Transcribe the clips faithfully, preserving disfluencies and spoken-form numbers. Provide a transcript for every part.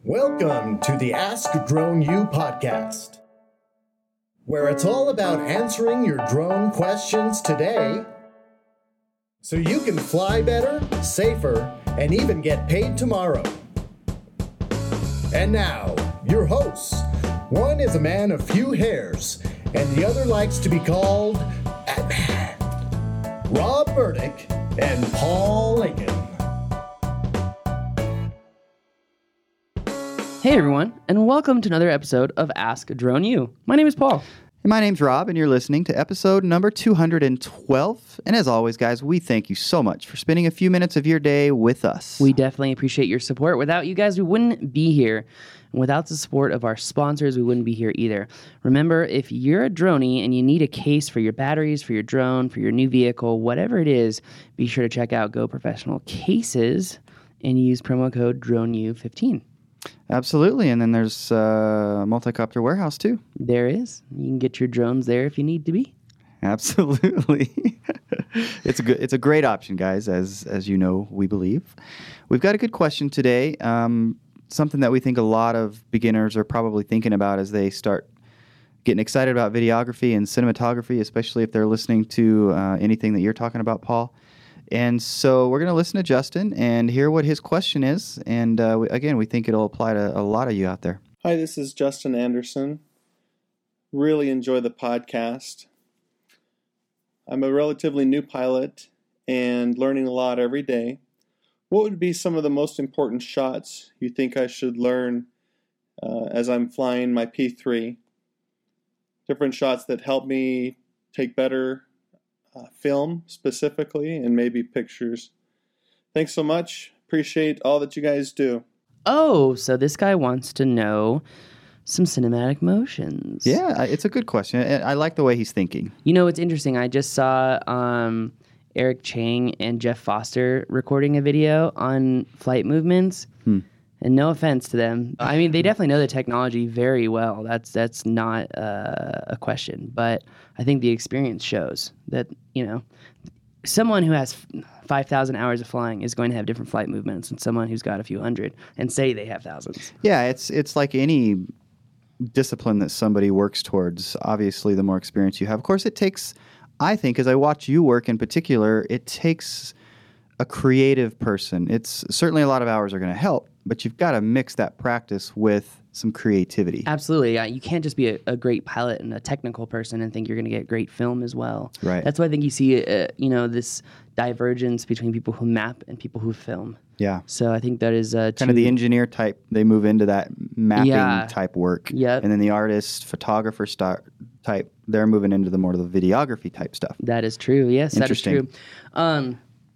Welcome to the Ask Drone U podcast, where it's all about answering your drone questions today so you can fly better, safer, and even get paid tomorrow. And now, your hosts. One is a man of few hairs, and the other likes to be called Ant-Man. Rob Burdick and Paul Lincoln. Hey everyone, and welcome to another episode of Ask Drone U. My name is Paul. And my name's Rob, and you're listening to episode number two hundred twelve. And as always, guys, we thank you so much for spending a few minutes of your day with us. We definitely appreciate your support. Without you guys, we wouldn't be here. And without the support of our sponsors, we wouldn't be here either. Remember, if you're a droney and you need a case for your batteries, for your drone, for your new vehicle, whatever it is, be sure to check out Go Professional Cases and use promo code drone U fifteen. Absolutely. And then there's uh, Multicopter Warehouse, too. There is. You can get your drones there if you need to be. Absolutely. It's a good, it's a great option, guys, as as you know, we believe. We've got a good question today, um, something that we think a lot of beginners are probably thinking about as they start getting excited about videography and cinematography, especially if they're listening to uh, anything that you're talking about, Paul. And so we're going to listen to Justin and hear what his question is. And uh, we, again, we think it'll apply to a lot of you out there. Hi, this is Justin Anderson. Really enjoy the podcast. I'm a relatively new pilot and learning a lot every day. What would be some of the most important shots you think I should learn uh, as I'm flying my P three? Different shots that help me take better Uh, film specifically, and maybe pictures. Thanks so much. Appreciate all that you guys do. Oh, so this guy wants to know some cinematic motions. Yeah, it's a good question. I like the way he's thinking. You know, it's interesting. I just saw um, Eric Chang and Jeff Foster recording a video on flight movements. Hmm. And no offense to them. I mean, they definitely know the technology very well. That's that's not uh, a question. But I think the experience shows that, you know, someone who has five thousand hours of flying is going to have different flight movements than someone who's got a few hundred and say they have thousands. Yeah, it's it's like any discipline that somebody works towards. Obviously, the more experience you have. Of course, it takes, I think, as I watch you work in particular, it takes a creative person. It's certainly a lot of hours are going to help, but you've got to mix that practice with some creativity. Absolutely. Yeah, you can't just be a, a great pilot and a technical person and think you're going to get great film as well. Right. That's why I think you see, uh, you know, this divergence between people who map and people who film. Yeah. So I think that is uh, kind of the engineer type. They move into that mapping yeah. type work. Yep. And then the artist, photographer star type, they're moving into the more of the videography type stuff. That is true. Yes, that is true. Um,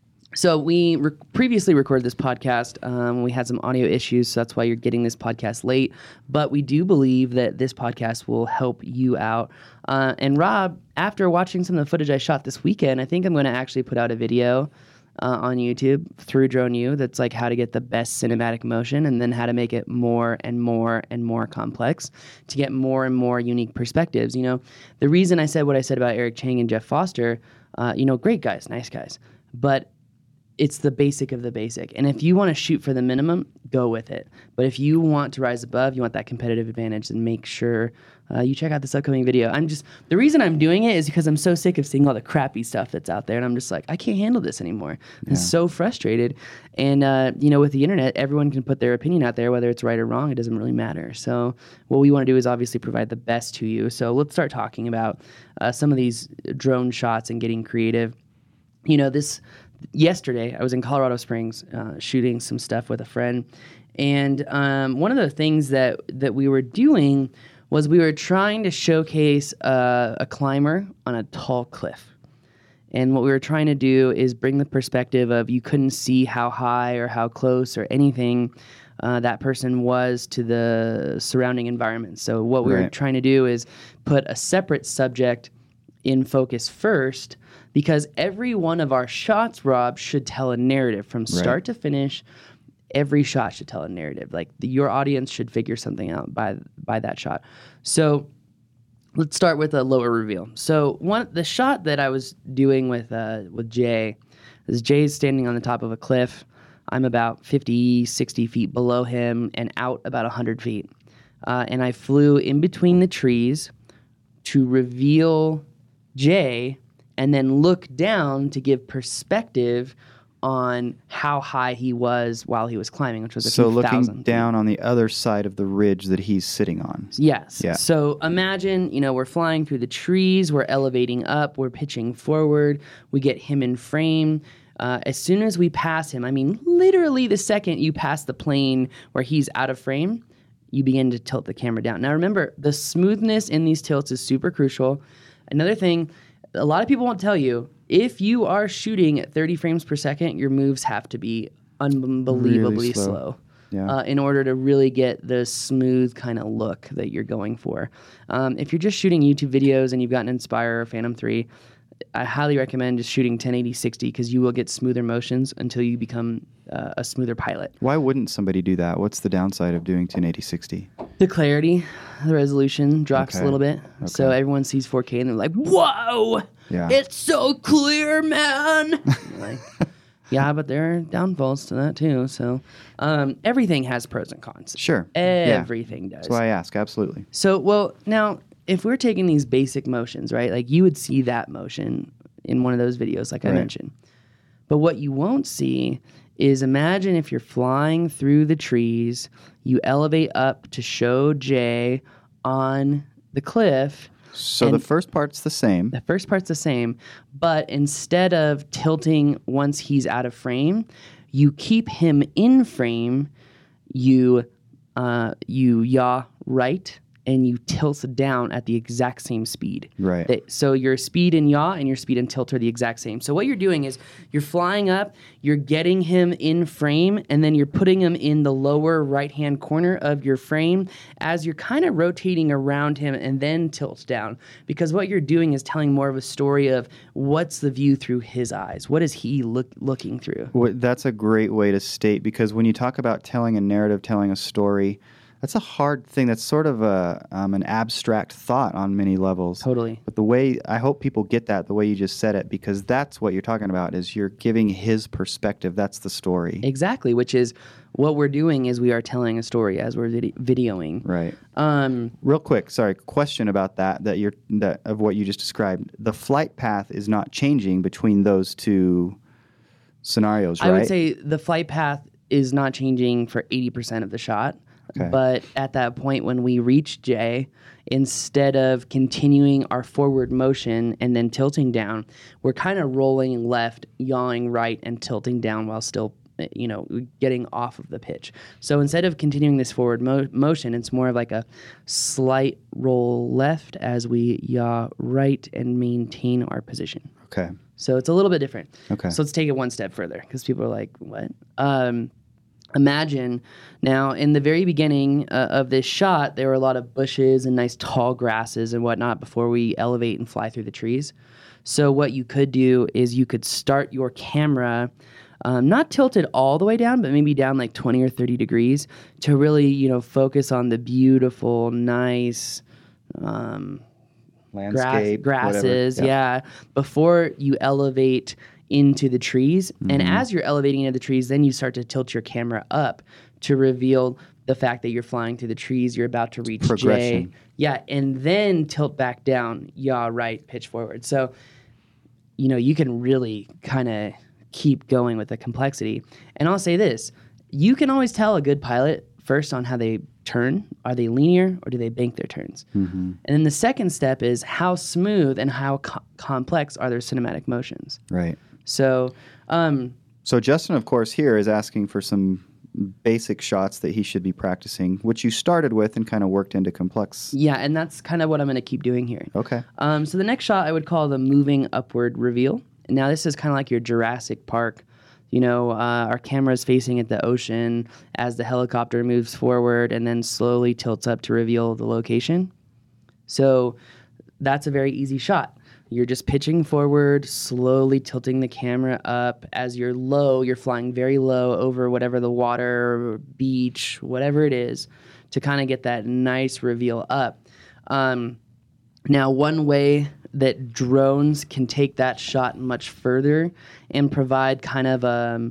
So we re- previously recorded this podcast. Um, we had some audio issues, so that's why you're getting this podcast late. But we do believe that this podcast will help you out. Uh, and Rob, after watching some of the footage I shot this weekend, I think I'm going to actually put out a video uh, on YouTube through Drone U that's like how to get the best cinematic motion and then how to make it more and more and more complex to get more and more unique perspectives. You know, the reason I said what I said about Eric Chang and Jeff Foster, uh, you know, great guys, nice guys, but it's the basic of the basic. And if you want to shoot for the minimum, go with it. But if you want to rise above, you want that competitive advantage, then make sure uh, you check out this upcoming video. I'm just, the reason I'm doing it is because I'm so sick of seeing all the crappy stuff that's out there. And I'm just like, I can't handle this anymore. Yeah. I'm so frustrated. And, uh, you know, with the internet, everyone can put their opinion out there, whether it's right or wrong, it doesn't really matter. So what we want to do is obviously provide the best to you. So let's start talking about uh, some of these drone shots and getting creative. You know, this... Yesterday, I was in Colorado Springs uh, shooting some stuff with a friend, and um, one of the things that, that we were doing was we were trying to showcase uh, a climber on a tall cliff. And what we were trying to do is bring the perspective of you couldn't see how high or how close or anything uh, that person was to the surrounding environment. So what we right. were trying to do is put a separate subject in focus first, because every one of our shots, Rob, should tell a narrative from start right. to finish. Every shot should tell a narrative. Like the, your audience should figure something out by by that shot. So let's start with a lower reveal. So one the shot that I was doing with uh, with Jay is Jay's standing on the top of a cliff. I'm about fifty, sixty feet below him and out about one hundred feet. Uh, and I flew in between the trees to reveal Jay and then look down to give perspective on how high he was while he was climbing, which was a so few looking thousand down feet. on the other side of the ridge that he's sitting on. Yes. Yeah. So imagine, you know, we're flying through the trees, we're elevating up, we're pitching forward, we get him in frame. Uh, as soon as we pass him, I mean, literally the second you pass the plane where he's out of frame, you begin to tilt the camera down. Now remember, the smoothness in these tilts is super crucial. Another thing, a lot of people won't tell you, if you are shooting at thirty frames per second, your moves have to be unbelievably Really slow. slow. Yeah. Uh, in order to really get the smooth kind of look that you're going for. Um, if you're just shooting YouTube videos and you've got an Inspire or Phantom three, I highly recommend just shooting ten eighty sixty because you will get smoother motions until you become uh, a smoother pilot. Why wouldn't somebody do that? What's the downside of doing ten eighty sixty? The clarity, the resolution drops Okay. a little bit. So Okay. everyone sees four K and they're like, whoa, Yeah. it's so clear, man. Like, yeah, but there are downfalls to that too. So um, everything has pros and cons. Sure. Everything Yeah. does. That's why I ask. Absolutely. So, well, now, if we're taking these basic motions, right, like you would see that motion in one of those videos, like I Right. mentioned. But what you won't see is imagine if you're flying through the trees, you elevate up to show Jay on the cliff. So And- the first part's the same. The first part's the same, but instead of tilting once he's out of frame, you keep him in frame, you uh, you yaw right, and you tilt down at the exact same speed. Right. That- so your speed and yaw and your speed and tilt are the exact same. So what you're doing is you're flying up, you're getting him in frame, and then you're putting him in the lower right-hand corner of your frame as you're kind of rotating around him and then tilt down. Because what you're doing is telling more of a story of what's the view through his eyes. What is he look, looking through? Well, that's a great way to state, because when you talk about telling a narrative, telling a story, that's a hard thing. That's sort of a um, an abstract thought on many levels. Totally. But the way, I hope people get that, the way you just said it, because that's what you're talking about, is you're giving his perspective. That's the story. Exactly, which is what we're doing is we are telling a story as we're vid- videoing. Right. Um, Real quick, sorry, question about that, that you're, that of what you just described. The flight path is not changing between those two scenarios, right? I would say the flight path is not changing for eighty percent of the shot. Okay. But at that point, when we reach Jay, instead of continuing our forward motion and then tilting down, we're kind of rolling left, yawing right, and tilting down while still, you know, getting off of the pitch. So instead of continuing this forward mo- motion, it's more of like a slight roll left as we yaw right and maintain our position. Okay. So it's a little bit different. Okay. So let's take it one step further because people are like, what? Um, imagine now in the very beginning uh, of this shot, there were a lot of bushes and nice tall grasses and whatnot before we elevate and fly through the trees. So what you could do is you could start your camera um, not tilted all the way down, but maybe down like twenty or thirty degrees to really, you know, focus on the beautiful, nice, um, Landscape, grass, grasses, whatever. yeah. Before you elevate into the trees, Mm-hmm. and as you're elevating into the trees, then you start to tilt your camera up to reveal the fact that you're flying through the trees. You're about to reach Jay, Progression. yeah, and then tilt back down, yaw right, pitch forward. So, you know, you can really kind of keep going with the complexity. And I'll say this: you can always tell a good pilot first on how they turn. Are they linear or do they bank their turns? Mm-hmm. And then the second step is how smooth and how co- complex are their cinematic motions. Right. So, um, So Justin, of course, here is asking for some basic shots that he should be practicing, which you started with and kind of worked into complex. yeah, and that's kind of what I'm going to keep doing here. Okay. Um, so the next shot I would call the moving upward reveal. Now this is kind of like your Jurassic Park. You know, uh, our camera is facing at the ocean as the helicopter moves forward and then slowly tilts up to reveal the location. So that's a very easy shot. You're just pitching forward, slowly tilting the camera up. As you're low, you're flying very low over whatever the water, beach, whatever it is, to kind of get that nice reveal up. Um, now, one way that drones can take that shot much further and provide kind of um,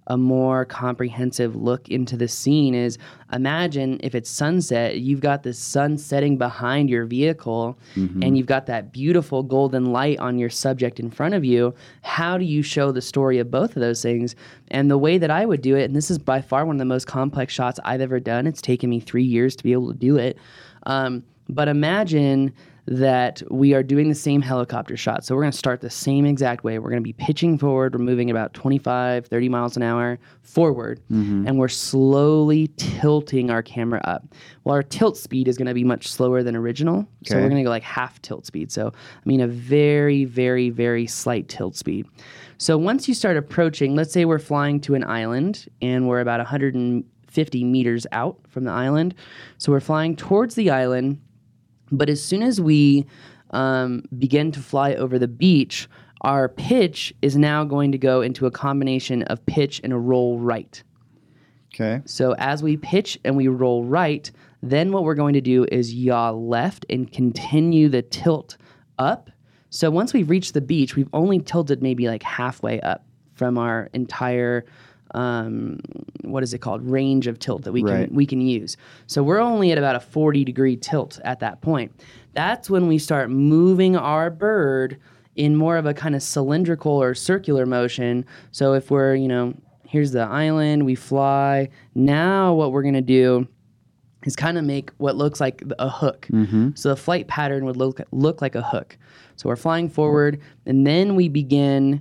a more comprehensive look into the scene is imagine if it's sunset, you've got the sun setting behind your vehicle mm-hmm. and you've got that beautiful golden light on your subject in front of you. How do you show the story of both of those things? And the way that I would do it, and this is by far one of the most complex shots I've ever done. It's taken me three years to be able to do it. Um, but imagine that we are doing the same helicopter shot. So we're going to start the same exact way. We're going to be pitching forward. We're moving about twenty-five, thirty miles an hour forward, mm-hmm. and we're slowly tilting our camera up. Well, our tilt speed is going to be much slower than original. Okay. So we're going to go like half tilt speed. So, I mean, a very, very, very slight tilt speed. So once you start approaching, let's say we're flying to an island and we're about one hundred fifty meters out from the island. So we're flying towards the island. But as soon as we um, begin to fly over the beach, our pitch is now going to go into a combination of pitch and a roll right. Okay. So as we pitch and we roll right, then what we're going to do is yaw left and continue the tilt up. So once we've reached the beach, we've only tilted maybe like halfway up from our entire um, what is it called? Range of tilt that we right. can we can use. So we're only at about a forty degree tilt at that point. That's when we start moving our bird in more of a kind of cylindrical or circular motion. So if we're, you know, here's the island, we fly. Now what we're going to do is kind of make what looks like a hook. Mm-hmm. So the flight pattern would look look like a hook. So we're flying forward, and then we begin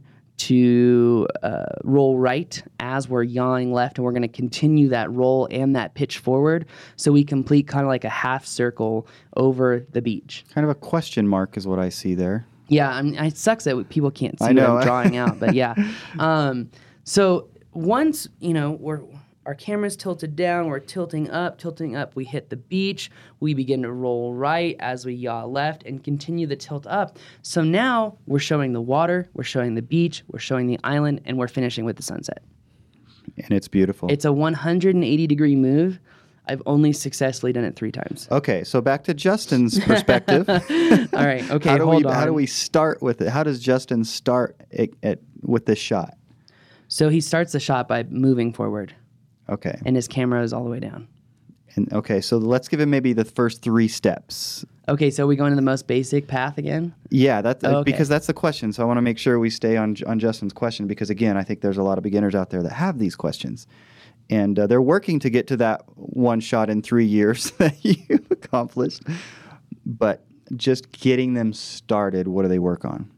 to uh, roll right as we're yawing left, and we're going to continue that roll and that pitch forward, so we complete kind of like a half circle over the beach. Kind of a question mark is what I see there. Yeah, I mean, it sucks that people can't see I know. what I'm drawing out, but yeah. Um, so once, you know, we're our camera's tilted down, we're tilting up, tilting up, we hit the beach, we begin to roll right as we yaw left and continue the tilt up. So now we're showing the water, we're showing the beach, we're showing the island, and we're finishing with the sunset. And it's beautiful. It's a one hundred eighty degree move. I've only successfully done it three times. Okay, so back to Justin's perspective. All right, okay, how do hold we, on. How do we start with it? How does Justin start it, it, with this shot? So he starts the shot by moving forward. Okay. And his camera is all the way down. And okay, so let's give him maybe the first three steps. Okay, so we go into the most basic path again? Yeah, that's oh, okay. because that's the question. So I want to make sure we stay on on Justin's question, because again, I think there's a lot of beginners out there that have these questions, and uh, they're working to get to that one shot in three years that you've accomplished. But just getting them started, what do they work on?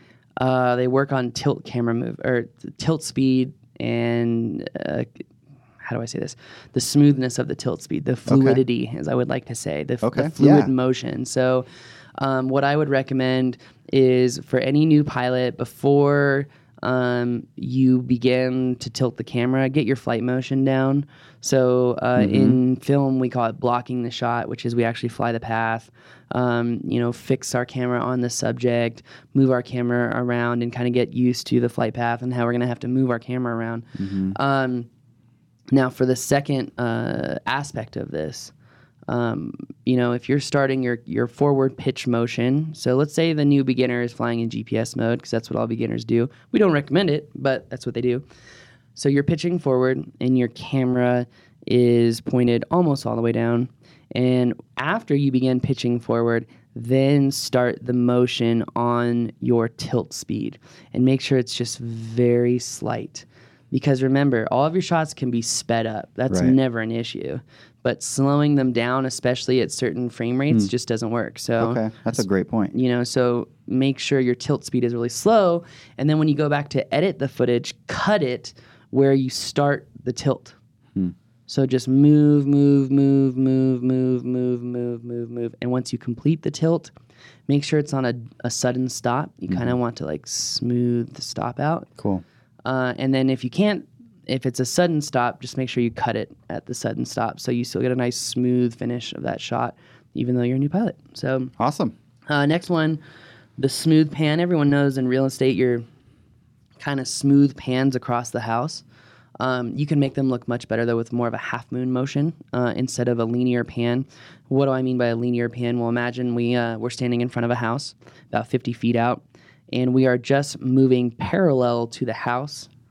Uh, they work on tilt camera move or tilt speed and. Uh, How do I say this? The smoothness of the tilt speed, the fluidity, okay. as I would like to say, the, okay. the fluid yeah. motion. So um, what I would recommend is for any new pilot, before um, you begin to tilt the camera, get your flight motion down. So uh, mm-hmm. in film, we call it blocking the shot, which is we actually fly the path, um, you know, fix our camera on the subject, move our camera around, and kind of get used to the flight path and how we're going to have to move our camera around. Mm-hmm. Um, Now, for the second uh, aspect of this, um, you know, if you're starting your, your forward pitch motion, so let's say the new beginner is flying in G P S mode, because that's what all beginners do. We don't recommend it, but that's what they do. So you're pitching forward, and your camera is pointed almost all the way down. And after you begin pitching forward, then start the motion on your tilt speed, and make sure it's just very slight. Because remember, all of your shots can be sped up. That's right. never an issue. But slowing them down, especially at certain frame rates, mm. just doesn't work. So okay, that's a great point. You know, so make sure your tilt speed is really slow, and then when you go back to edit the footage, cut it where you start the tilt. Hmm. So just move, move, move, move, move, move, move, move, move, and once you complete the tilt, make sure it's on a, a sudden stop. You mm-hmm. kind of want to like smooth the stop out. Cool. Uh, and then if you can't, if it's a sudden stop, just make sure you cut it at the sudden stop, so you still get a nice smooth finish of that shot, even though you're a new pilot. So awesome. Uh, next one, the smooth pan. Everyone knows in real estate, your kind of smooth pans across the house. Um, you can make them look much better, though, with more of a half moon motion uh, instead of a linear pan. What do I mean by a linear pan? Well, imagine we, uh, we're standing in front of a house about fifty feet out, and we are just moving parallel to the house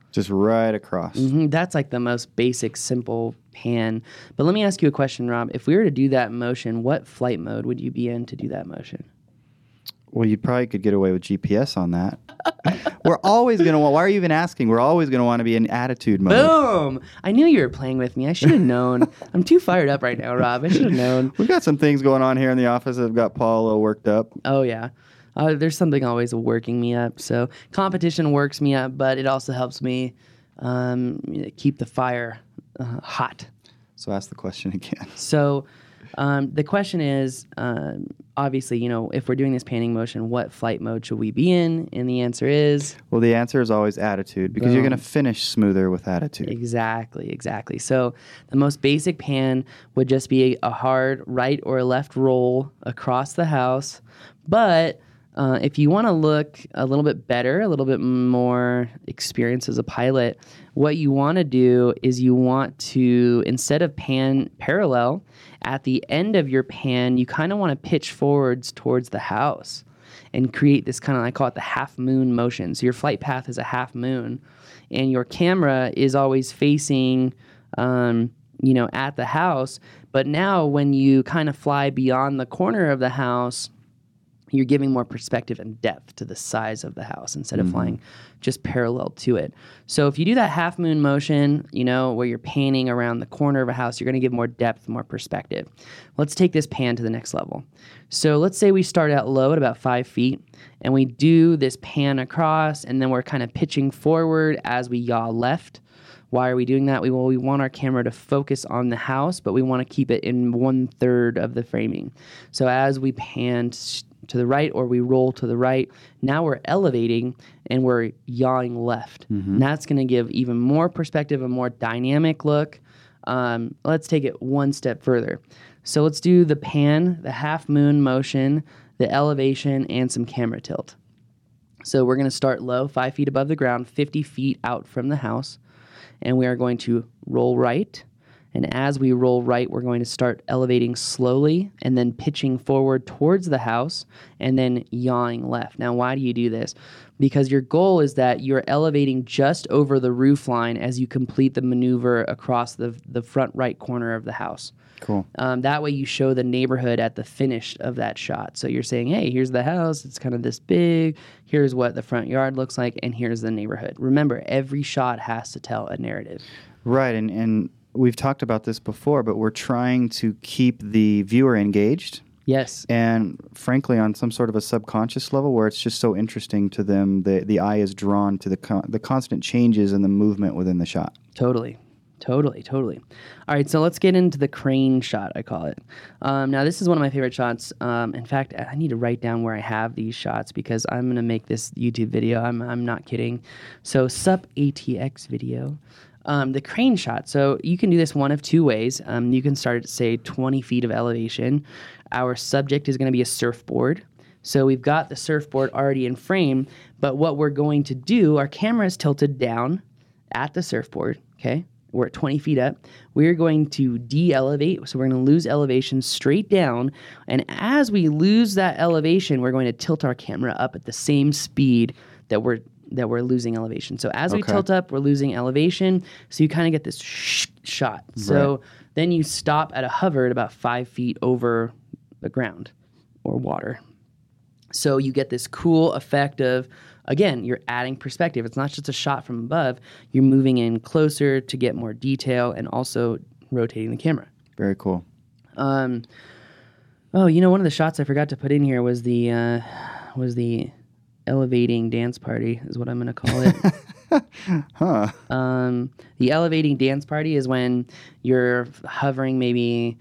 Just right across. Mm-hmm. That's like the most basic, simple pan. But let me ask you a question, Rob. If we were to do that motion, what flight mode would you be in to do that motion? Well, you probably could get away with G P S on that. We're always going to want, why are you even asking? We're always going to want to be in attitude mode. Boom! I knew you were playing with me. I should have known. I'm too fired up right now, Rob. I should have known. We've got some things going on here in the office that have got Paul a little worked up. Oh, yeah. Uh, there's something always working me up. So competition works me up, but it also helps me um, keep the fire uh, hot. So ask the question again. So um, the question is, um, obviously, you know, if we're doing this panning motion, what flight mode should we be in? And the answer is? Well, the answer is always attitude, because Boom. You're going to finish smoother with attitude. Exactly, exactly. So the most basic pan would just be a hard right or left roll across the house. But uh, if you want to look a little bit better, a little bit more experienced as a pilot, what you want to do is you want to, instead of pan parallel, at the end of your pan, you kind of want to pitch forwards towards the house and create this kind of, I call it the half moon motion. So your flight path is a half moon, and your camera is always facing, um, you know, at the house. But now when you kind of fly beyond the corner of the house, you're giving more perspective and depth to the size of the house instead of mm-hmm. flying just parallel to it. So if you do that half moon motion, you know, where you're panning around the corner of a house, you're going to give more depth, more perspective. Let's take this pan to the next level. So let's say we start out low at about five feet, and we do this pan across, and then we're kind of pitching forward as we yaw left. Why are we doing that? We, well, we want our camera to focus on the house, but we want to keep it in one third of the framing. So as we pan to the right or we roll to the right, now we're elevating and we're yawing left. Mm-hmm. And that's going to give even more perspective, a more dynamic look. Um, let's take it one step further. So let's do the pan, the half moon motion, the elevation, and some camera tilt. So we're going to start low, five feet above the ground, fifty feet out from the house, and we are going to roll right. And as we roll right, we're going to start elevating slowly and then pitching forward towards the house and then yawing left. Now, why do you do this? Because your goal is that you're elevating just over the roof line as you complete the maneuver across the, the front right corner of the house. Cool. Um, that way you show the neighborhood at the finish of that shot. So you're saying, hey, here's the house. It's kind of this big. Here's what the front yard looks like. And here's the neighborhood. Remember, every shot has to tell a narrative. Right. And, and we've talked about this before, but we're trying to keep the viewer engaged. Yes. And frankly, on some sort of a subconscious level where it's just so interesting to them, the, the eye is drawn to the con- the constant changes in the movement within the shot. Totally. Totally, totally. All right, so let's get into the crane shot, I call it. Um, now, this is one of my favorite shots. Um, in fact, I need to write down where I have these shots because I'm going to make this YouTube video. I'm I'm not kidding. So, sup A T X video. Um, the crane shot. So, you can do this one of two ways. Um, you can start at, say, twenty feet of elevation. Our subject is going to be a surfboard. So, we've got the surfboard already in frame, but what we're going to do, our camera is tilted down at the surfboard, okay? We're at twenty feet up. We're going to de-elevate, so we're going to lose elevation straight down. And as we lose that elevation, we're going to tilt our camera up at the same speed that we're that we're losing elevation. So as we okay. tilt up, we're losing elevation. So you kind of get this sh- shot. So right. then you stop at a hover at about five feet over the ground or water. So you get this cool effect of, again, you're adding perspective. It's not just a shot from above. You're moving in closer to get more detail and also rotating the camera. Very cool. Um, oh, you know, one of the shots I forgot to put in here was the uh, was the elevating dance party, is what I'm going to call it. huh. Um, the elevating dance party is when you're hovering maybe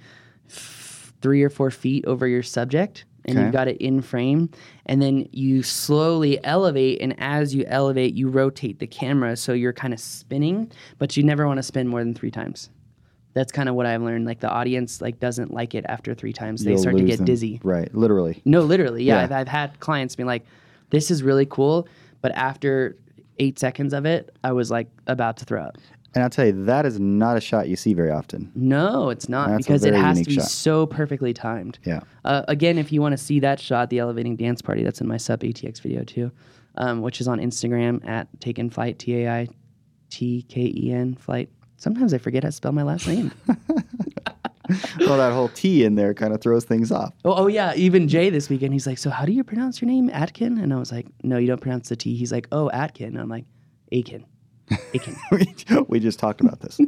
f- three or four feet over your subject. And okay. you've got it in frame, and then you slowly elevate, and as you elevate, you rotate the camera, so you're kind of spinning, but you never want to spin more than three times. That's kind of what I've learned. Like, the audience like doesn't like it after three times. They You'll start to get them. dizzy. Right, literally. No, literally, yeah. yeah. I've, I've had clients be like, this is really cool, but after eight seconds of it, I was like about to throw up. And I'll tell you, that is not a shot you see very often. No, it's not, That's because it has to be shot. so perfectly timed. Yeah. Uh, again, if you want to see that shot, the elevating dance party, that's in my Sup A T X video too, um, which is on Instagram at Taken Flight, T A I T K E N, Flight. Sometimes I forget how to spell my last name. Well, that whole T in there kind of throws things off. Oh, oh, yeah. Even Jay this weekend, he's like, so how do you pronounce your name? Atkin? And I was like, no, you don't pronounce the T. He's like, oh, Atkin. And I'm like, Aiken. Aiken. we, we just talked about this.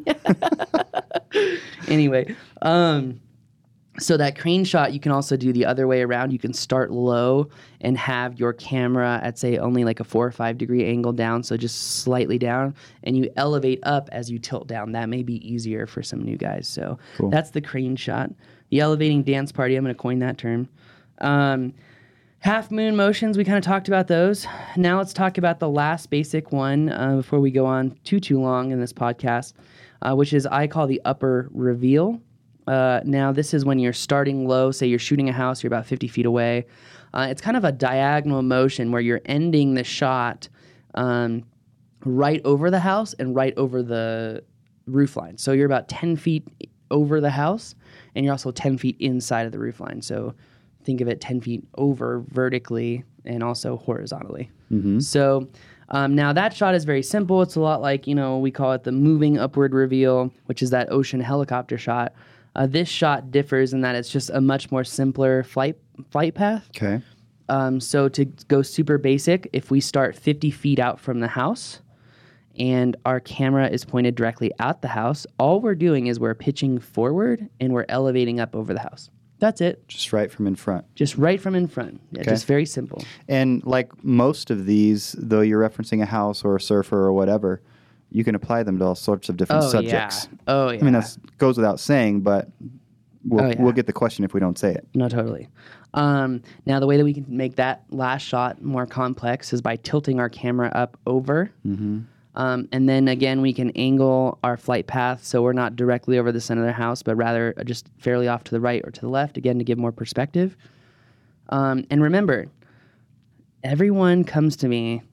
Anyway, um, so that crane shot, you can also do the other way around. You can start low and have your camera at, say, only like a four or five degree angle down, so just slightly down, and you elevate up as you tilt down. That may be easier for some new guys. So cool. That's the crane shot. The elevating dance party, I'm going to coin that term. Um, half moon motions, we kind of talked about those. Now let's talk about the last basic one uh, before we go on too, too long in this podcast, uh, which is I call the upper reveal. Uh, now, this is when you're starting low. Say you're shooting a house, you're about fifty feet away. Uh, it's kind of a diagonal motion where you're ending the shot um, right over the house and right over the roof line. So you're about ten feet over the house, and you're also ten feet inside of the roof line. So think of it ten feet over vertically and also horizontally. Mm-hmm. So um, now that shot is very simple. It's a lot like, you know, we call it the moving upward reveal, which is that ocean helicopter shot. Uh, this shot differs in that it's just a much more simpler flight flight path. Okay. Um, so to go super basic, if we start fifty feet out from the house and our camera is pointed directly at the house, all we're doing is we're pitching forward and we're elevating up over the house. That's it. Just right from in front. Just right from in front. Yeah, okay. Just very simple. And like most of these, though you're referencing a house or a surfer or whatever, you can apply them to all sorts of different oh, subjects. Yeah. Oh, yeah. I mean, that goes without saying, but we'll, oh, yeah. we'll get the question if we don't say it. No, totally. Um, now, the way that we can make that last shot more complex is by tilting our camera up over. Mm-hmm. Um, and then, again, we can angle our flight path so we're not directly over the center of the house, but rather just fairly off to the right or to the left, again, to give more perspective. Um, and remember, everyone comes to me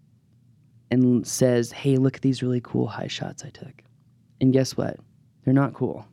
and says, hey, look at these really cool high shots I took. And guess what? They're not cool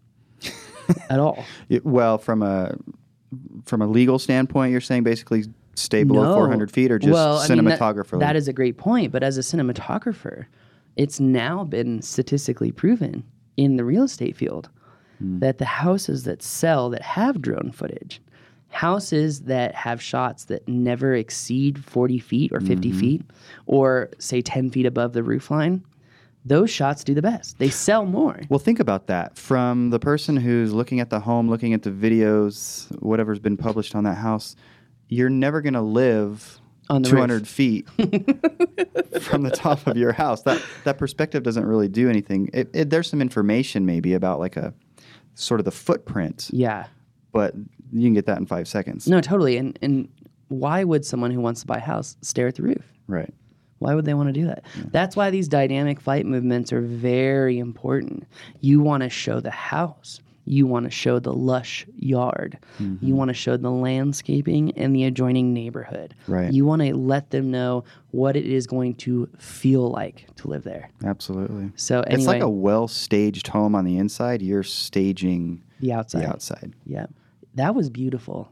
at all. It, well, from a from a legal standpoint, you're saying basically stay below no. four hundred feet or just well, cinematographer? I mean, that, that is a great point. But as a cinematographer, it's now been statistically proven in the real estate field mm. that the houses that sell that have drone footage, houses that have shots that never exceed forty feet or fifty mm-hmm. feet, or say ten feet above the roof line, those shots do the best. They sell more. Well, think about that. From the person who's looking at the home, looking at the videos, whatever's been published on that house, you're never going to live on the two hundred roof. Feet from the top of your house. That that perspective doesn't really do anything. It, it, there's some information maybe about like a sort of the footprint. Yeah. But you can get that in five seconds. No, totally. And and why would someone who wants to buy a house stare at the roof? Right. Why would they want to do that? Yeah. That's why these dynamic flight movements are very important. You want to show the house. You want to show the lush yard. Mm-hmm. You want to show the landscaping and the adjoining neighborhood. Right. You want to let them know what it is going to feel like to live there. Absolutely. So anyway, it's like a well-staged home on the inside. You're staging the outside. The outside. Yeah. That was beautiful.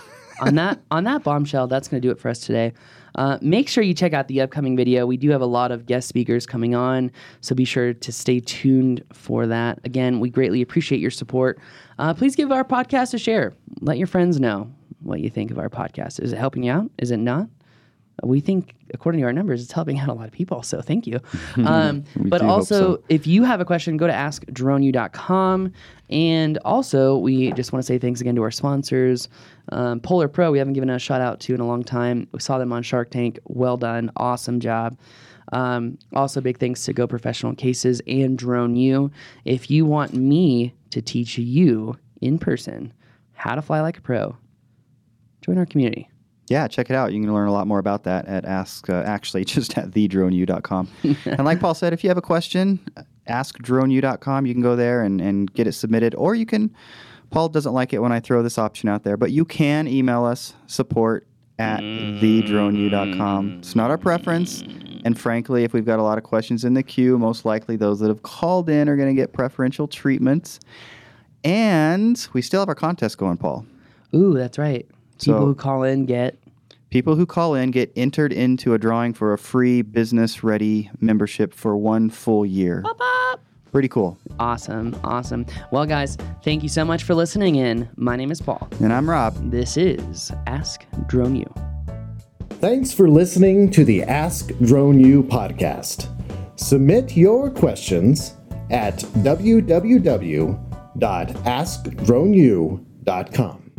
on that on that bombshell, that's going to do it for us today. Uh, make sure you check out the upcoming video. We do have a lot of guest speakers coming on, so be sure to stay tuned for that. Again, we greatly appreciate your support. Uh, please give our podcast a share. Let your friends know what you think of our podcast. Is it helping you out? Is it not? We think, according to our numbers, it's helping out a lot of people, so thank you. Um, but also, so. If you have a question, go to ask drone u dot com. And also, we just want to say thanks again to our sponsors. Um, Polar Pro, we haven't given a shout out to in a long time. We saw them on Shark Tank. Well done. Awesome job. Um, also, big thanks to Go Professional Cases and Drone U. If you want me to teach you in person how to fly like a pro, join our community. Yeah, check it out. You can learn a lot more about that at ask, uh, actually, just at the drone u dot com. And like Paul said, if you have a question, ask drone u dot com. You can go there and, and get it submitted. Or you can, Paul doesn't like it when I throw this option out there, but you can email us, support at the drone u dot com. It's not our preference. And frankly, if we've got a lot of questions in the queue, most likely those that have called in are going to get preferential treatment. And we still have our contest going, Paul. Ooh, that's right. People so, who call in get People who call in get entered into a drawing for a free Business Ready membership for one full year. Bop, bop. Pretty cool. Awesome. Awesome. Well, guys, thank you so much for listening in. My name is Paul. And I'm Rob. This is Ask Drone U. Thanks for listening to the Ask Drone U podcast. Submit your questions at w w w dot ask drone u dot com.